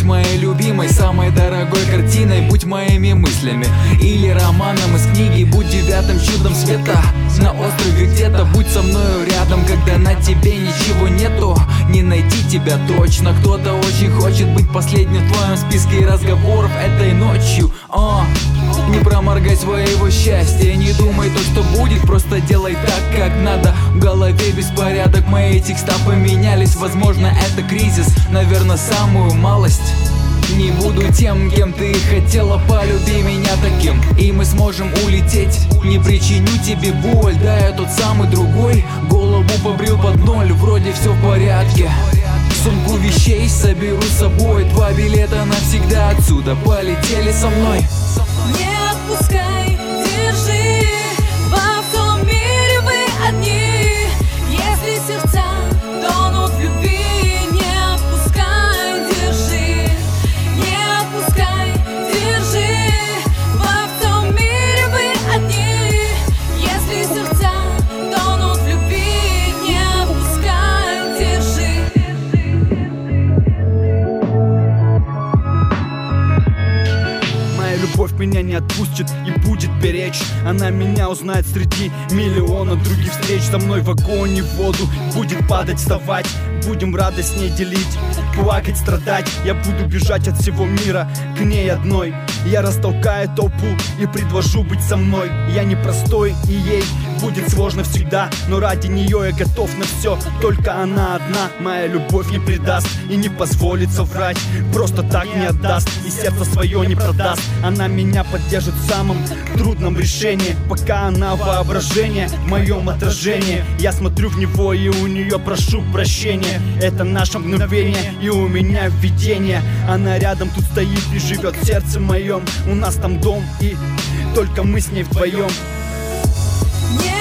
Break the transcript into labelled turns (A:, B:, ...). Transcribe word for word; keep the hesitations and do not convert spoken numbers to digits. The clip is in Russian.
A: моей любимой, самой дорогой картиной, будь моими мыслями или романом из книги, будь девятым чудом света на острове где-то, будь со мною рядом, когда на тебе ничего нету. Не найти тебя точно, кто-то очень хочет быть последним в твоем списке разговоров этой ночью. О, не проморгай своего счастья, не думай то, что будет, просто делай так, как надо. В голове беспорядок, мои текста поменялись, возможно это кризис, наверное самую малость. Не буду тем, кем ты хотела, полюби меня таким, и мы сможем улететь. Не причиню тебе боль, да я тот самый другой. Голову побрил под ноль, вроде все в порядке. Сумку вещей соберу с собой, два билета навсегда отсюда, полетели со мной.
B: Не отпускай, держи, во всем мире вы одни. Если сердца тонут в любви, не отпускай, держи. Не отпускай, держи, во всем мире вы одни. Если сердца тонут в любви, не отпускай, держи.
C: Моя любовь меня не отпустит и будет беречь. Она меня узнает среди миллиона других встреч. Со мной в огонь и в воду будет падать, вставать. Будем радость с ней делить, плакать, страдать. Я буду бежать от всего мира к ней одной. Я растолкаю толпу и предложу быть со мной. Я непростой, и ей будет сложно всегда, но ради нее я готов на все. Только она одна, моя любовь не предаст и не позволит соврать. Просто так не отдаст и сердце свое не продаст. Она меня поддержит в самом трудном решении, пока она воображение в моем отражении. Я смотрю в него и у нее прошу прощения. Это наше мгновение и у меня видение. Она рядом тут стоит и живет в сердце моем. У нас там дом и только мы с ней вдвоем.
B: Не